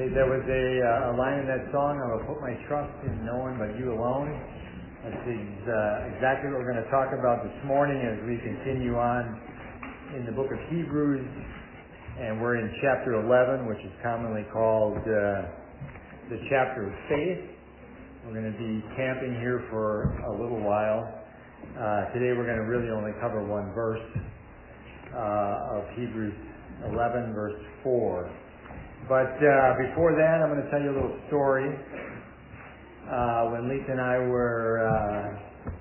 There was a line in that song, I will put my trust in no one but you alone. That's exactly what we're going to talk about this morning as we continue on in the book of Hebrews. And we're in chapter 11, which is commonly called the chapter of faith. We're going to be camping here for a little while. Today we're going to really only cover one verse of Hebrews 11, verse 4. But before that, I'm going to tell you a little story. When Lisa and I were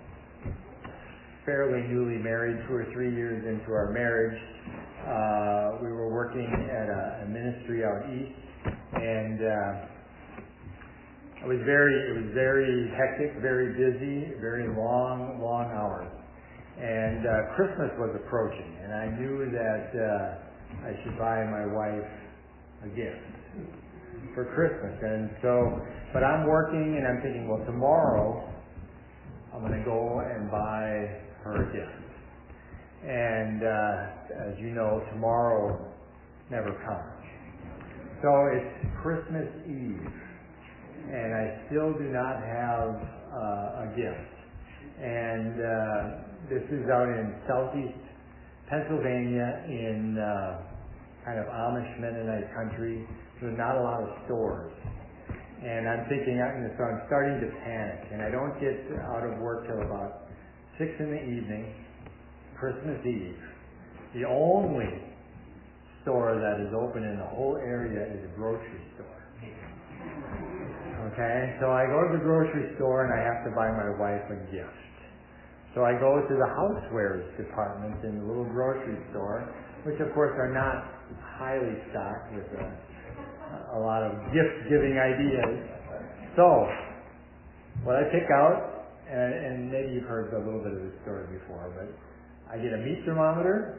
fairly newly married, 2 or 3 years into our marriage, we were working at a ministry out east, and it was very hectic, very busy, very long hours. And Christmas was approaching, and I knew that I should buy my wife a gift for Christmas. And so, but I'm working and I'm thinking, well, tomorrow I'm going to go and buy her a gift. And as you know, tomorrow never comes. So it's Christmas Eve, and I still do not have a gift. And this is out in southeast Pennsylvania in kind of Amish Mennonite country. There's not a lot of stores. And I'm thinking, so I'm starting to panic. And I don't get out of work till about 6 in the evening, Christmas Eve. The only store that is open in the whole area is a grocery store. Okay, so I go to the grocery store and I have to buy my wife a gift. So I go to the housewares department in the little grocery store, which of course are not highly stocked with a lot of gift-giving ideas. So, what I pick out, and maybe you've heard a little bit of this story before, but I get a meat thermometer,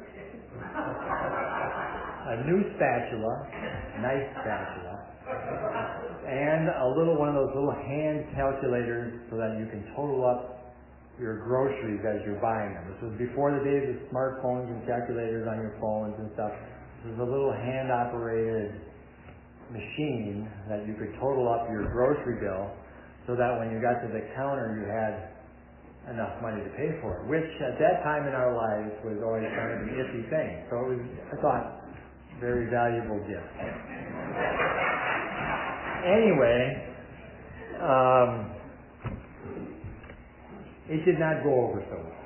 a new spatula, nice spatula, and one of those little hand calculators so that you can total up your groceries as you're buying them. This was before the days of smartphones and calculators on your phones and stuff. This was a little hand-operated machine that you could total up your grocery bill so that when you got to the counter you had enough money to pay for it, which at that time in our lives was always kind of an iffy thing. So it was, I thought, a very valuable gift. Anyway, it did not go over so well.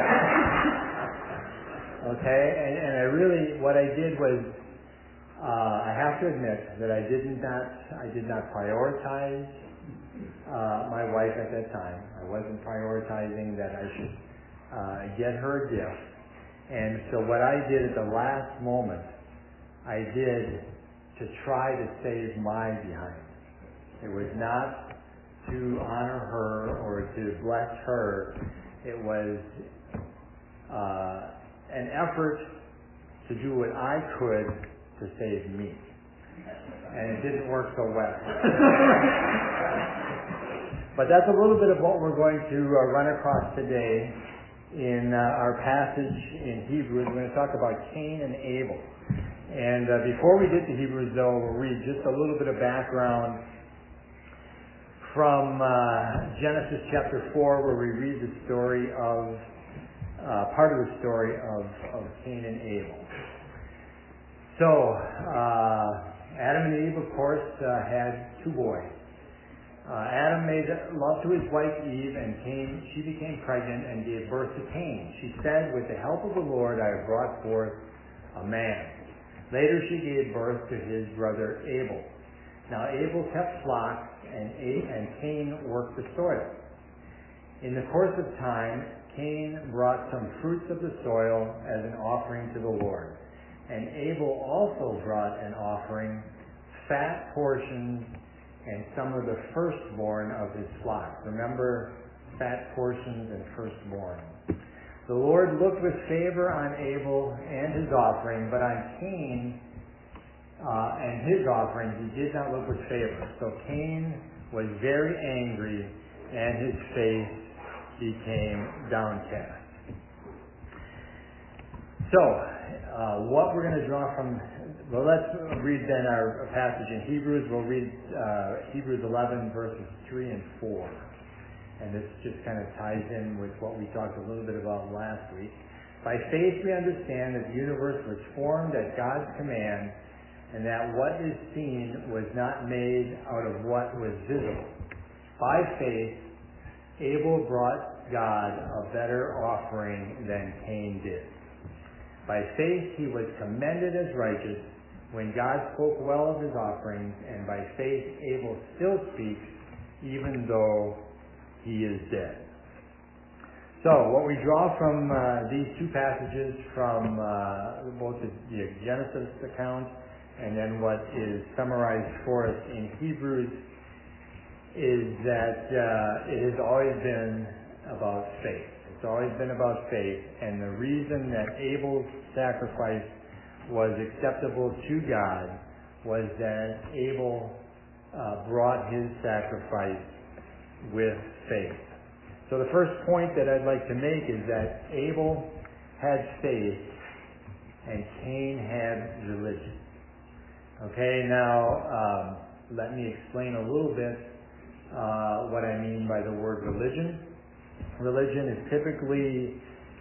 Okay, and I really, what I did was, I have to admit that I did not prioritize my wife at that time. I wasn't prioritizing that I should get her a gift. And so what I did at the last moment, I did to try to save my behind. It was not to honor her or to bless her. It was an effort to do what I could to save me. And it didn't work so well. But that's a little bit of what we're going to run across today in our passage in Hebrews. We're going to talk about Cain and Abel. And before we get to Hebrews, though, we'll read just a little bit of background from Genesis chapter 4, where we read the story of part of the story of Cain and Abel. So, Adam and Eve, of course, had 2 boys. Adam made love to his wife Eve, and she became pregnant and gave birth to Cain. She said, "With the help of the Lord, I have brought forth a man." Later she gave birth to his brother Abel. Now Abel kept flocks, and Cain worked the soil. In the course of time, Cain brought some fruits of the soil as an offering to the Lord. And Abel also brought an offering, fat portions, and some of the firstborn of his flock. Remember, fat portions and firstborn. The Lord looked with favor on Abel and his offering, but on Cain and his offering he did not look with favor. So Cain was very angry, and his face became downcast. So, what we're going to draw from Well, let's read then our passage in Hebrews. We'll read Hebrews 11, verses 3 and 4. And this just kind of ties in with what we talked a little bit about last week. By faith we understand that the universe was formed at God's command, and that what is seen was not made out of what was visible. By faith, Abel brought God a better offering than Cain did. By faith he was commended as righteous when God spoke well of his offerings, and by faith Abel still speaks even though he is dead. So what we draw from these two passages, from both the Genesis account and then what is summarized for us in Hebrews, is that it has always been about faith. It's always been about faith, and the reason that Abel's sacrifice was acceptable to God was that Abel brought his sacrifice with faith. So the first point that I'd like to make is that Abel had faith and Cain had religion. Okay, now let me explain a little bit what I mean by the word religion. Religion is typically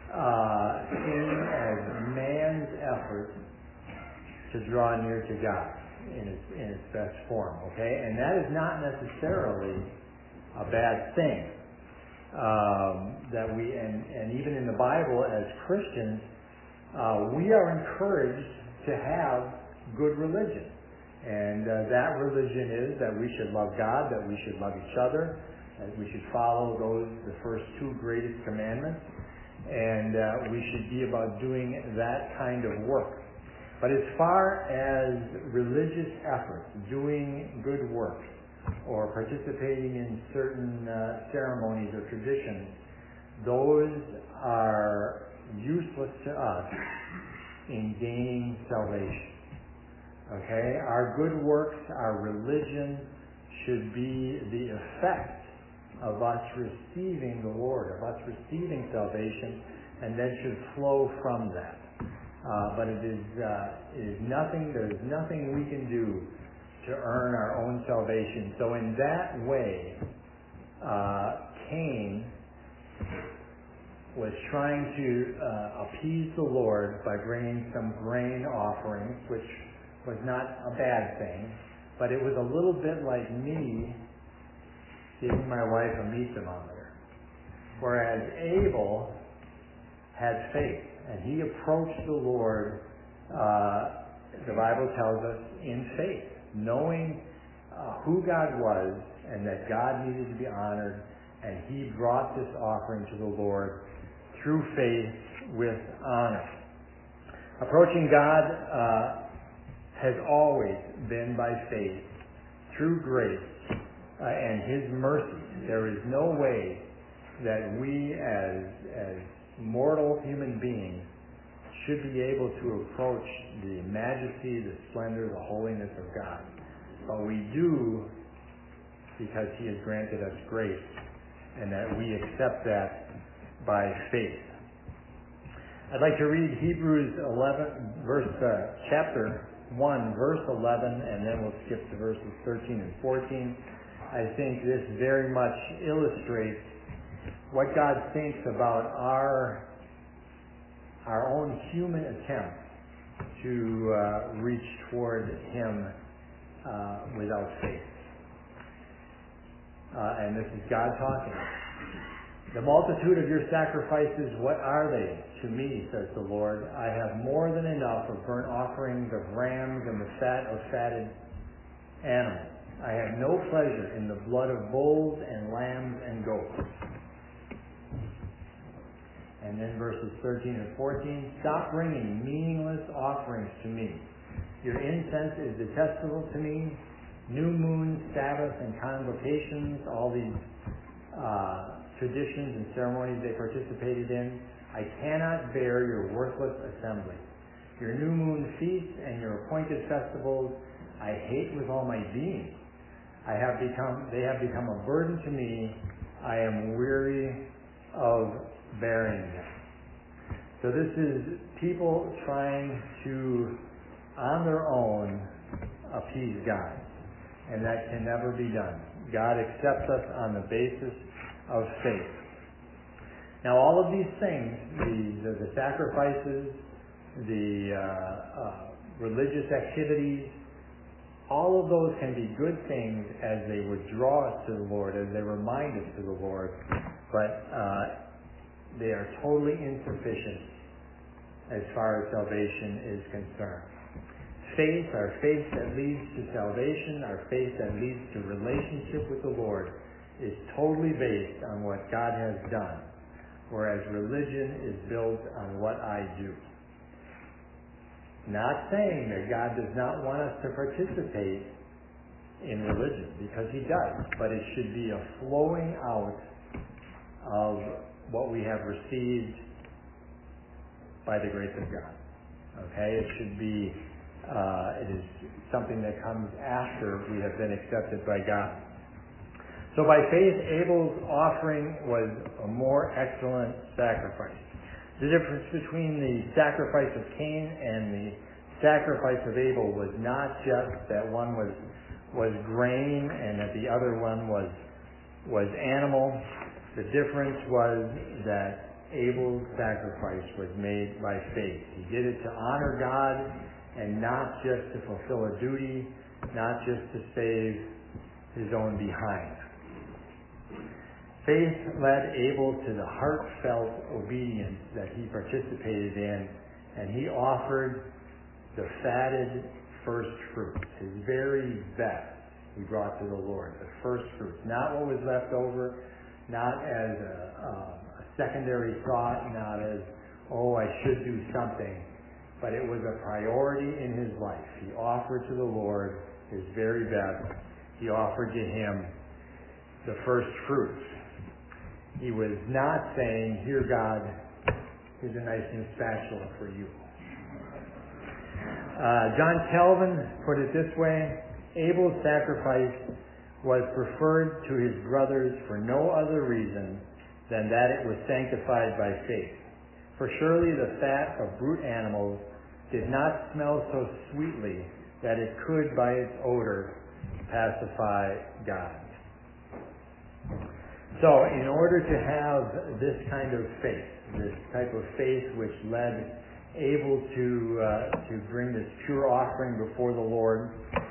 seen as man's effort to draw near to God in its best form. Okay, and that is not necessarily a bad thing. That we and even in the Bible as Christians, we are encouraged to have good religion, and that religion is that we should love God, that we should love each other, that we should follow the first two greatest commandments, and we should be about doing that kind of work. But as far as religious efforts, doing good work, or participating in certain ceremonies or traditions, those are useless to us in gaining salvation. Okay? Our good works, our religion should be the effect of us receiving the Lord, of us receiving salvation, and then should flow from that. But it is nothing, there is nothing we can do to earn our own salvation. So in that way, Cain was trying to appease the Lord by bringing some grain offerings, which was not a bad thing, but it was a little bit like me giving my wife a meat thermometer. Whereas Abel had faith, and he approached the Lord, the Bible tells us, in faith, knowing who God was and that God needed to be honored, and he brought this offering to the Lord through faith with honor. Approaching God has always been by faith, through grace and his mercy. There is no way that we as mortal human beings should be able to approach the majesty, the splendor, the holiness of God. But we do because he has granted us grace, and that we accept that by faith. I'd like to read Hebrews 11, chapter 1, verse 11, and then we'll skip to verses 13 and 14. I think this very much illustrates what God thinks about our own human attempt to reach toward him without faith. And this is God talking. The multitude of your sacrifices, what are they to me, says the Lord? I have more than enough of burnt offerings, of rams, and the fat of fatted animals. I have no pleasure in the blood of bulls and lambs and goats. And then verses 13 and 14, stop bringing meaningless offerings to me. Your incense is detestable to me. New moons, Sabbaths, and convocations, all these traditions and ceremonies they participated in. I cannot bear your worthless assembly. Your new moon feasts and your appointed festivals I hate with all my being. They have become a burden to me. I am weary of bearing them. So this is people trying to on their own appease God. And that can never be done. God accepts us on the basis of faith. Now all of these things, the sacrifices, the religious activities, all of those can be good things as they would draw us to the Lord, as they remind us to the Lord, but they are totally insufficient as far as salvation is concerned. Faith, our faith that leads to salvation, our faith that leads to relationship with the Lord, is totally based on what God has done, whereas religion is built on what I do. Not saying that God does not want us to participate in religion, because He does, but it should be a flowing out of what we have received by the grace of God. Okay? It should be, it is something that comes after we have been accepted by God. So by faith, Abel's offering was a more excellent sacrifice. The difference between the sacrifice of Cain and the sacrifice of Abel was not just that one was grain and that the other one was animal. The difference was that Abel's sacrifice was made by faith. He did it to honor God and not just to fulfill a duty, not just to save his own behind. Faith led Abel to the heartfelt obedience that he participated in, and he offered the fatted first fruits, his very best he brought to the Lord, the first fruits, not what was left over, not as a secondary thought, not as, oh, I should do something, but it was a priority in his life. He offered to the Lord his very best. He offered to Him the first fruits. He was not saying, here God, here's a nice new spatula for you. John Calvin put it this way: Abel's sacrifice was preferred to his brothers for no other reason than that it was sanctified by faith. For surely the fat of brute animals did not smell so sweetly that it could by its odor pacify God. So in order to have this kind of faith, this type of faith which led Abel to bring this pure offering before the Lord,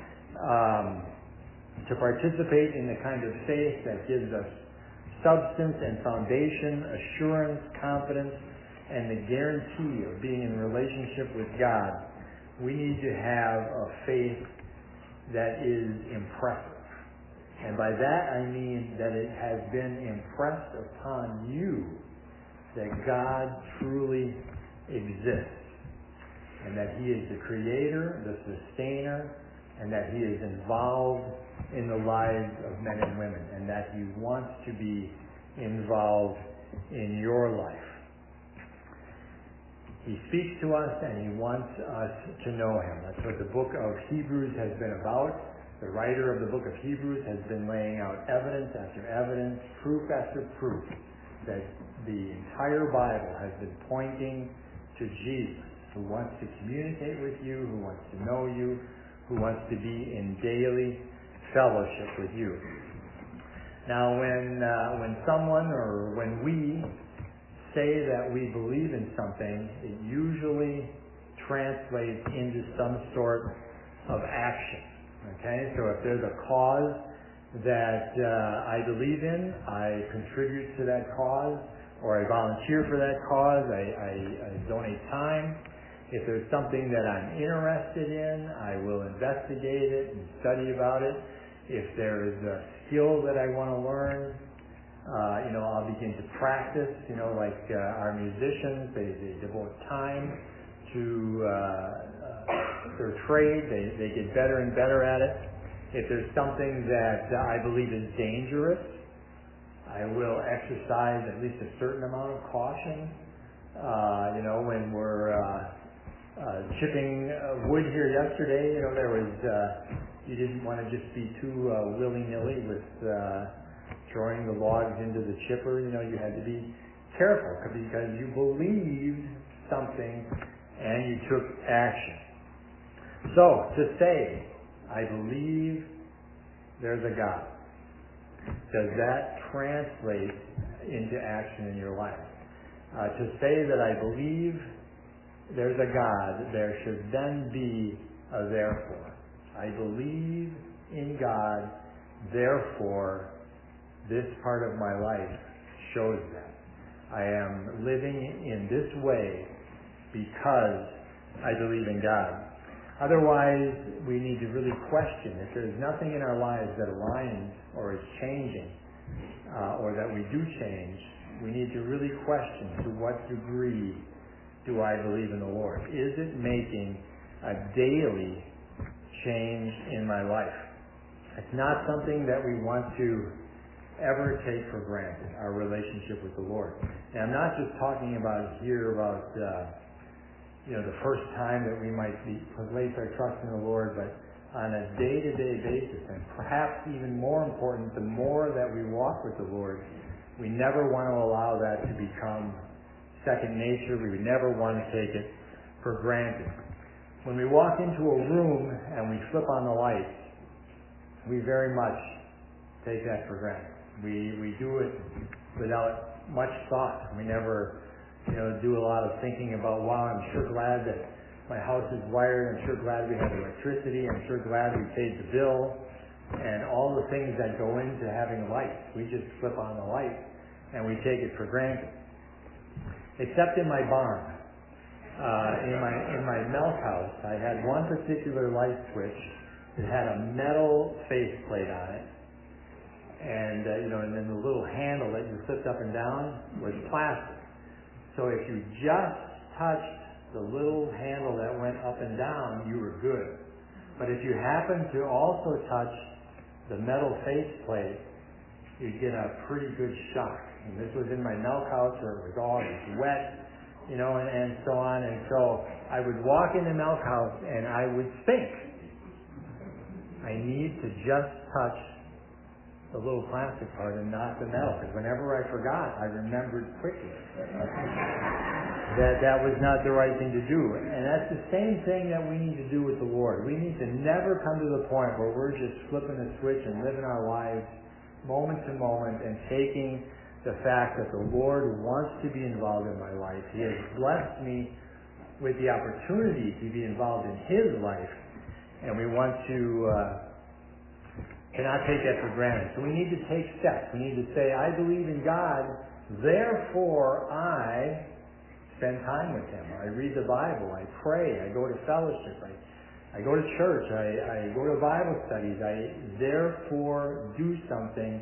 to participate in the kind of faith that gives us substance and foundation, assurance, confidence, and the guarantee of being in relationship with God, we need to have a faith that is impressive. And by that I mean that it has been impressed upon you that God truly exists, and that He is the Creator, the Sustainer, and that He is involved in the lives of men and women, and that He wants to be involved in your life. He speaks to us and He wants us to know Him. That's what the book of Hebrews has been about. The writer of the book of Hebrews has been laying out evidence after evidence, proof after proof, that the entire Bible has been pointing to Jesus, who wants to communicate with you, who wants to know you, who wants to be in daily fellowship with you. Now, when someone or when we say that we believe in something, it usually translates into some sort of action. Okay, so if there's a cause that I believe in, I contribute to that cause, or I volunteer for that cause, I donate time. If there's something that I'm interested in, I will investigate it and study about it. If there's a skill that I want to learn, I'll begin to practice. Like our musicians, they devote time to their trade. They get better and better at it. If there's something that I believe is dangerous, I will exercise at least a certain amount of caution. When we're chipping wood here yesterday, there was you didn't want to just be too willy-nilly with throwing the logs into the chipper. You had to be careful because you believed something and you took action. So, to say, I believe there's a God, does that translate into action in your life? To say that I believe there's a God, there should then be a therefore. I believe in God, therefore this part of my life shows that. I am living in this way because I believe in God. Otherwise, we need to really question if there's nothing in our lives that aligns or is changing, or that we do change. We need to really question to what degree do I believe in the Lord? Is it making a daily change in my life? It's not something that we want to ever take for granted, our relationship with the Lord. And I'm not just talking about the first time that we might place our trust in the Lord, but on a day-to-day basis. And perhaps even more important, the more that we walk with the Lord, we never want to allow that to become second nature. We would never want to take it for granted. When we walk into a room and we flip on the lights, we very much take that for granted. We do it without much thought. We never do a lot of thinking about, wow, I'm sure glad that my house is wired. I'm sure glad we have electricity. I'm sure glad we paid the bill. And all the things that go into having lights. We just flip on the light and we take it for granted. Except in my barn. In my milk house, I had one particular light switch that had a metal faceplate on it. And, and then the little handle that you flipped up and down was plastic. So if you just touched the little handle that went up and down, you were good. But if you happened to also touch the metal faceplate, you'd get a pretty good shock. And this was in my milk house where it was all wet, and so on. And so I would walk in the milk house and I would think, I need to just touch the little plastic part and not the metal, because whenever I forgot, I remembered quickly that was not the right thing to do. And that's the same thing that we need to do with the Lord. We need to never come to the point where we're just flipping a switch and living our lives moment to moment and taking the fact that the Lord wants to be involved in my life. He has blessed me with the opportunity to be involved in His life, and we want to cannot take that for granted. So we need to take steps. We need to say, I believe in God, therefore I spend time with Him. I read the Bible. I pray. I go to fellowship. I go to church. I go to Bible studies. I therefore do something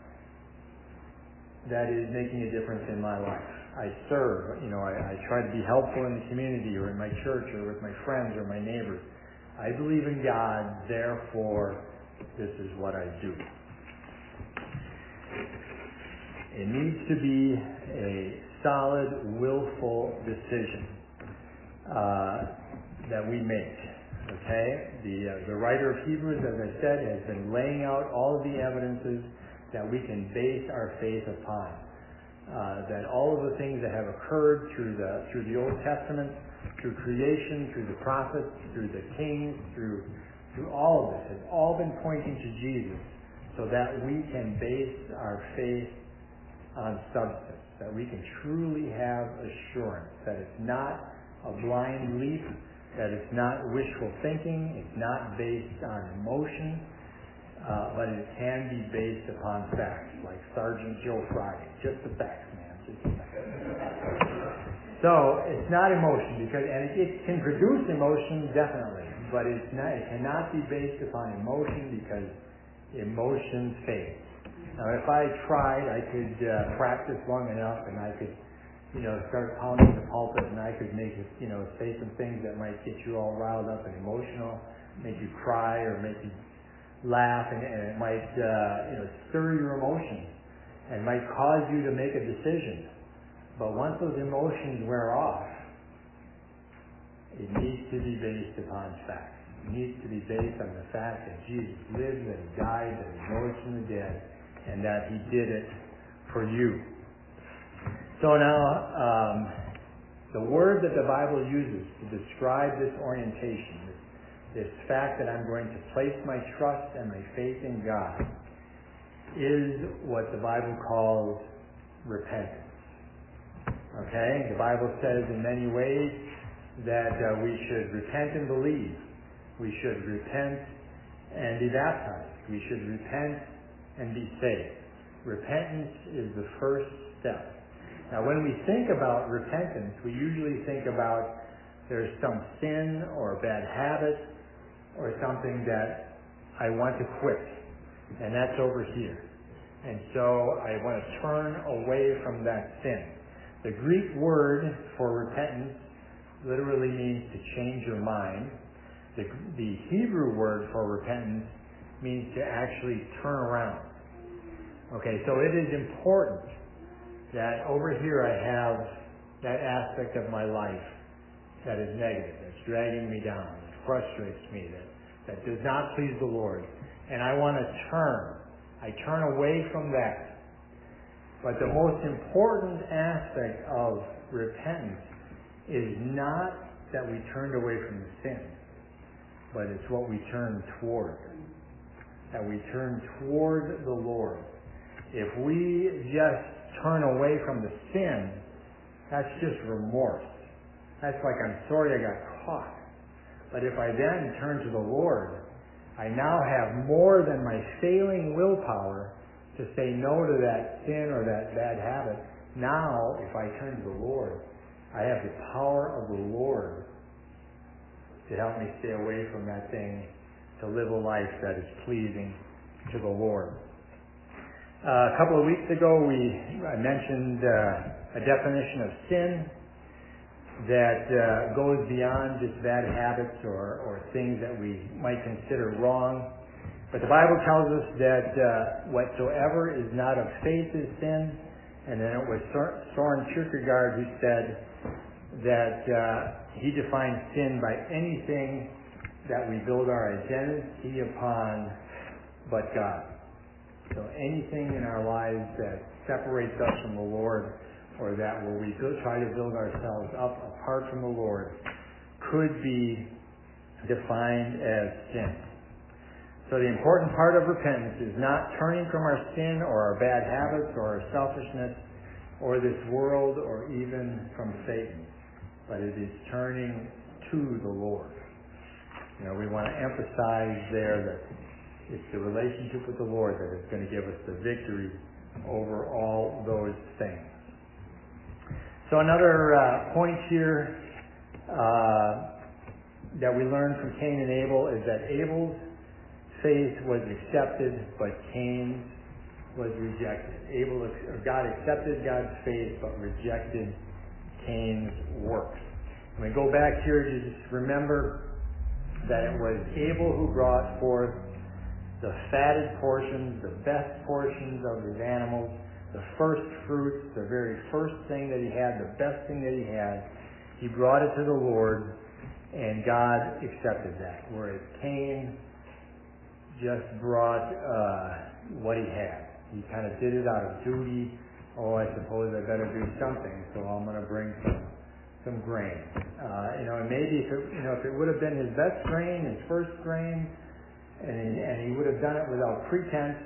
that is making a difference in my life. I serve. I try to be helpful in the community or in my church or with my friends or my neighbors. I believe in God, therefore this is what I do. It needs to be a solid, willful decision that we make. Okay? The writer of Hebrews, as I said, has been laying out all of the evidences that we can base our faith upon. That all of the things that have occurred through the Old Testament, through creation, through the prophets, through the kings, through all of this has all been pointing to Jesus, so that we can base our faith on substance, that we can truly have assurance that it's not a blind leap, that it's not wishful thinking, it's not based on emotion, but it can be based upon facts, like Sergeant Joe Friday. Just the facts, man, just the facts. So it's not emotion, and it can produce emotion, definitely. But it cannot be based upon emotion, because emotions fade. Now, if I tried, I could practice long enough, and I could, start pounding the pulpit, and I could make it, say some things that might get you all riled up and emotional, make you cry or make you laugh, and it might, stir your emotions, and might cause you to make a decision. But once those emotions wear off, it needs to be based upon facts. It needs to be based on the fact that Jesus lived, that He died, that He rose from the dead, and that He did it for you. So now, the word that the Bible uses to describe this orientation, this fact that I'm going to place my trust and my faith in God, is what the Bible calls repentance. Okay? The Bible says in many ways that we should repent and believe. We should repent and be baptized. We should repent and be saved. Repentance is the first step. Now, when we think about repentance, we usually think about there's some sin or bad habit or something that I want to quit, and that's over here. And so I want to turn away from that sin. The Greek word for repentance literally means to change your mind. The Hebrew word for repentance means to actually turn around. Okay, so it is important that over here I have that aspect of my life that is negative, that's dragging me down, that frustrates me, that does not please the Lord. And I want to turn. I turn away from that. But the most important aspect of repentance is not that we turned away from the sin, but it's what we turn toward. That we turn toward the Lord. If we just turn away from the sin, that's just remorse. That's like, I'm sorry I got caught. But if I then turn to the Lord, I now have more than my failing willpower to say no to that sin or that bad habit. Now, if I turn to the Lord, I have the power of the Lord to help me stay away from that thing, to live a life that is pleasing to the Lord. A couple of weeks ago, I mentioned a definition of sin that goes beyond just bad habits or things that we might consider wrong. But the Bible tells us that whatsoever is not of faith is sin. And then it was Soren Kierkegaard who said that he defines sin by anything that we build our identity upon but God. So anything in our lives that separates us from the Lord, or that where we try to build ourselves up apart from the Lord, could be defined as sin. So the important part of repentance is not turning from our sin or our bad habits or our selfishness or this world or even from Satan, but it is turning to the Lord. You know, we want to emphasize there that it's the relationship with the Lord that is going to give us the victory over all those things. So another point here that we learn from Cain and Abel is that Abel's faith was accepted, but Cain's was rejected. God accepted God's faith, but rejected Cain's works. When we go back here, to just remember that it was Abel who brought forth the fatted portions, the best portions of his animals, the first fruits, the very first thing that he had, the best thing that he had. He brought it to the Lord, and God accepted that. Whereas Cain just brought what he had. He kind of did it out of duty. Oh, I suppose I better do something, so I'm going to bring some grain. And maybe if it would have been his best grain, his first grain, and he would have done it without pretense,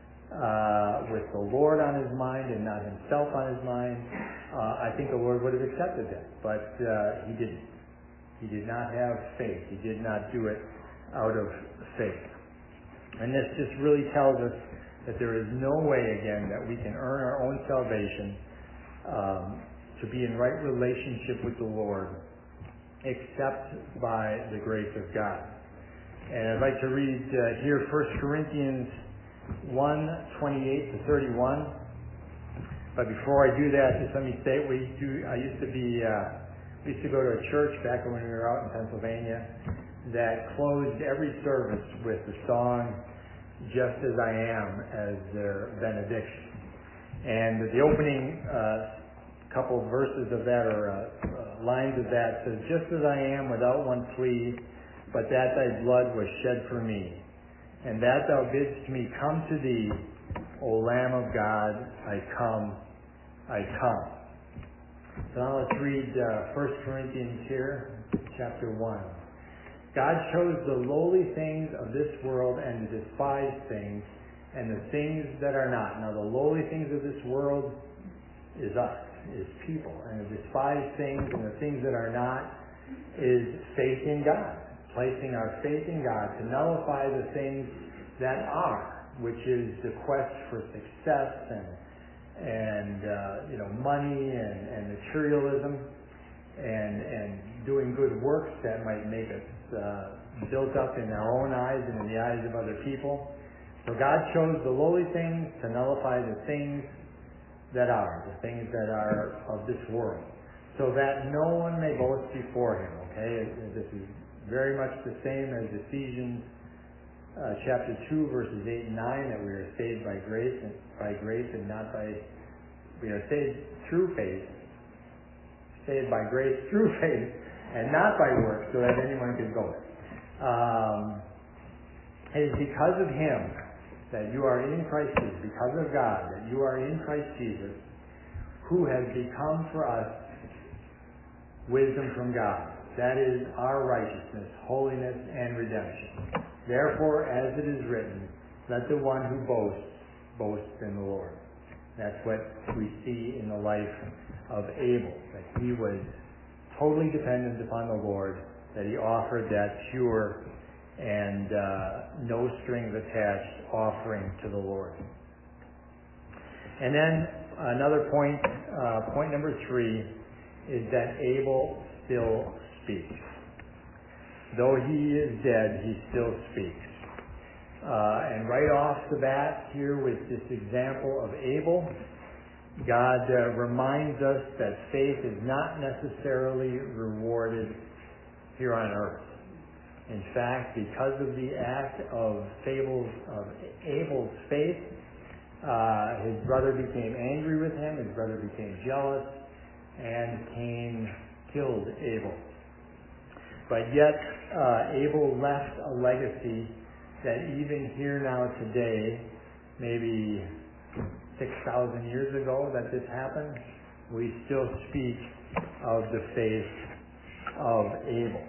with the Lord on his mind and not himself on his mind, I think the Lord would have accepted that. But he didn't. He did not have faith. He did not do it out of faith. And this just really tells us that there is no way, again, that we can earn our own salvation to be in right relationship with the Lord except by the grace of God. And I'd like to read here 1 Corinthians 1:28 to 31. But before I do that, just let me say we used to go to a church back when we were out in Pennsylvania that closed every service with the song "Just as I Am" as their benediction. And the opening couple verses of that, or lines of that, says, "Just as I am without one plea, but that thy blood was shed for me, and that thou bidst me come to thee, O Lamb of God, I come, I come." So now let's read 1 Corinthians here, chapter 1. God chose the lowly things of this world and the despised things and the things that are not. Now the lowly things of this world is us, is people. And the despised things and the things that are not is faith in God. Placing our faith in God to nullify the things that are, which is the quest for success and money and materialism and doing good works that might make us built up in our own eyes and in the eyes of other people. So God chose the lowly things to nullify the things that are, the things that are of this world, so that no one may boast before him. Okay, this is very much the same as Ephesians chapter 2, verses 8 and 9, that we are saved by grace and not by, we are saved through faith, saved by grace through faith, and not by works, so that anyone can boast. It is because of him that you are in Christ Jesus, because of God, that you are in Christ Jesus, who has become for us wisdom from God. That is our righteousness, holiness, and redemption. Therefore, as it is written, let the one who boasts, boast in the Lord. That's what we see in the life of Abel, that he was totally dependent upon the Lord, that he offered that pure and no strings attached offering to the Lord. And then another point, point number 3, is that Abel still speaks. Though he is dead, he still speaks. And right off the bat here with this example of Abel, God reminds us that faith is not necessarily rewarded here on earth. In fact, because of the act of Abel's faith, his brother became angry with him, his brother became jealous, and Cain killed Abel. But yet, Abel left a legacy that even here now today, maybe 6,000 years ago that this happened, we still speak of the faith of Abel.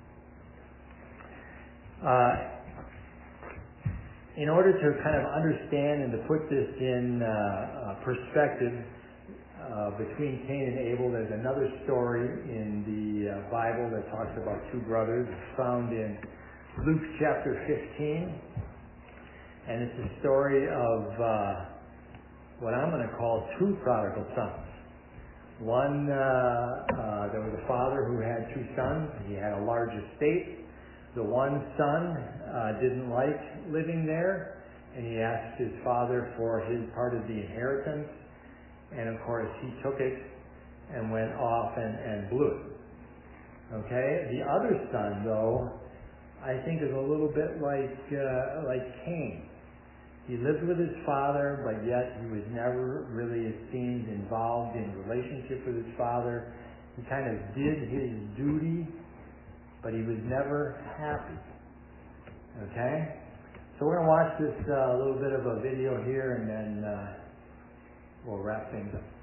In order to kind of understand and to put this in perspective between Cain and Abel, there's another story in the Bible that talks about two brothers. It's found in Luke chapter 15, and it's a story of what I'm going to call two prodigal sons. One, there was a father who had two sons. He had a large estate. The one son didn't like living there, and he asked his father for his part of the inheritance, and of course he took it and went off and blew it. Okay? The other son, though, I think is a little bit like Cain. He lived with his father, but yet he was never really, it seemed, involved in relationship with his father. He kind of did his duty, but he was never happy. Okay? So we're going to watch this little bit of a video here, and then we'll wrap things up.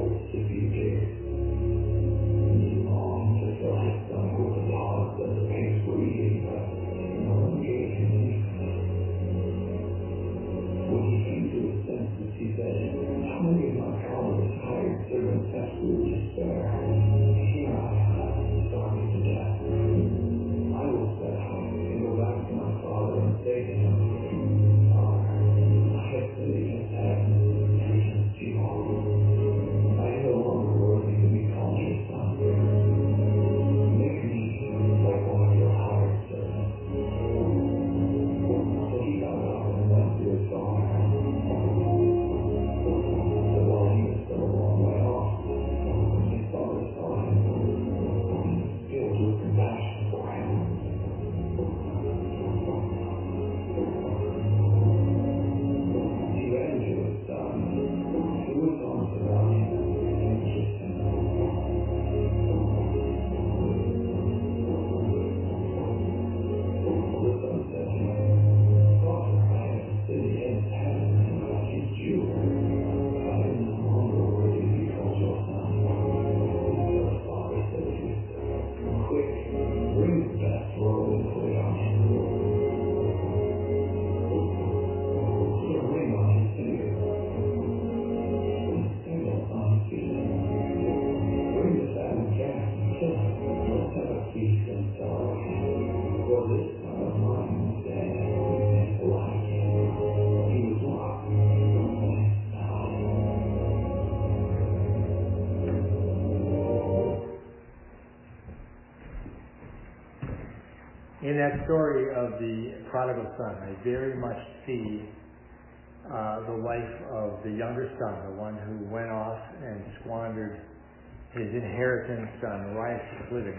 In that story of the prodigal son, I very much see the life of the younger son, the one who went off and squandered his inheritance on riotous living,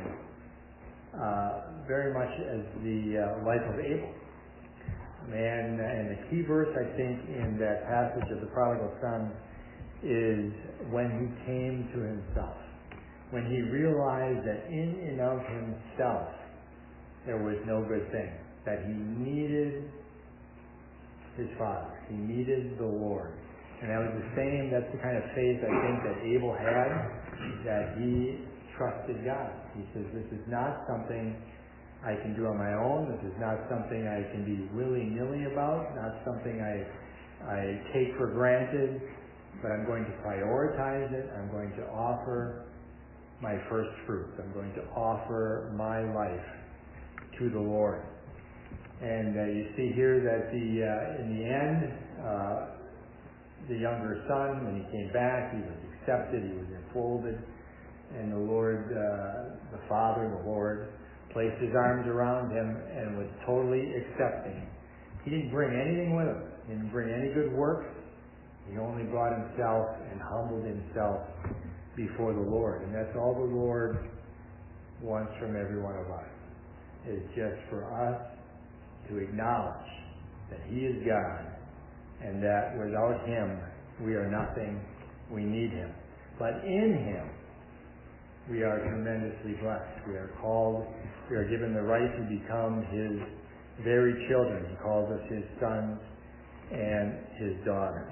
very much as the life of Abel. And the key verse, I think, in that passage of the prodigal son is when he came to himself, when he realized that in and of himself there was no good thing, that he needed his Father, he needed the Lord. And that was that's the kind of faith I think that Abel had, that he trusted God. He says, this is not something I can do on my own, this is not something I can be willy-nilly about, not something I take for granted, but I'm going to prioritize it, I'm going to offer my first fruits, I'm going to offer my life to the Lord. And you see here that in the end, the younger son, when he came back, he was accepted, he was enfolded, and the Lord, the Father, the Lord, placed his arms around him and was totally accepting. He didn't bring anything with him. He didn't bring any good works. He only brought himself and humbled himself before the Lord. And that's all the Lord wants from every one of us, is just for us to acknowledge that he is God and that without him we are nothing, we need him. But in him we are tremendously blessed. We are called, we are given the right to become his very children. He calls us his sons and his daughters.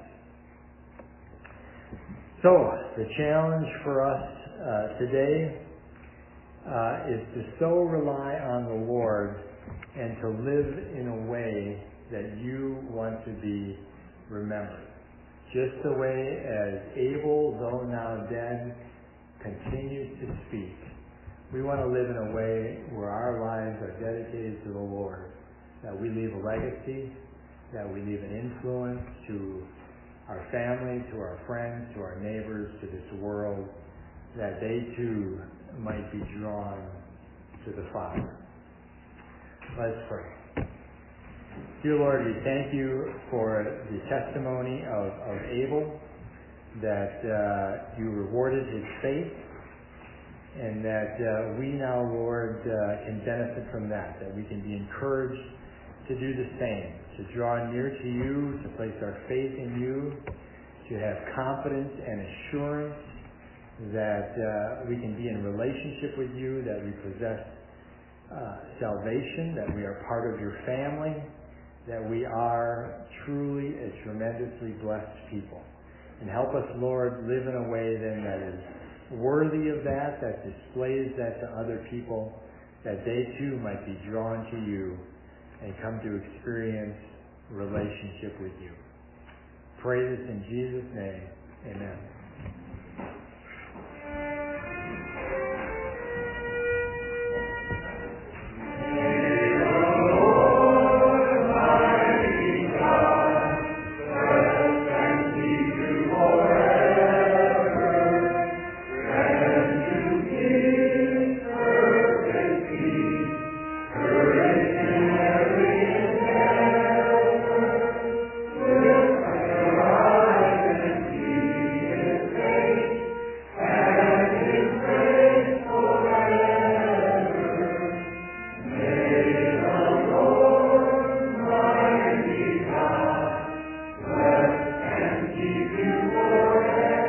So, the challenge for us today is to so rely on the Lord and to live in a way that you want to be remembered. Just the way as Abel, though now dead, continues to speak. We want to live in a way where our lives are dedicated to the Lord, that we leave a legacy, that we leave an influence to our family, to our friends, to our neighbors, to this world, that they too might be drawn to the Father. Let's pray. Dear Lord, we thank you for the testimony of Abel, that you rewarded his faith, and that we now, Lord, can benefit from that we can be encouraged to do the same, to draw near to you, to place our faith in you, to have confidence and assurance that we can be in relationship with you, that we possess salvation, that we are part of your family, that we are truly a tremendously blessed people. And help us, Lord, live in a way then that is worthy of that displays that to other people, that they too might be drawn to you and come to experience relationship with you. Pray this in Jesus' name. Amen.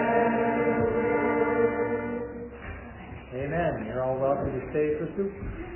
Amen. You're all welcome to stay for soup.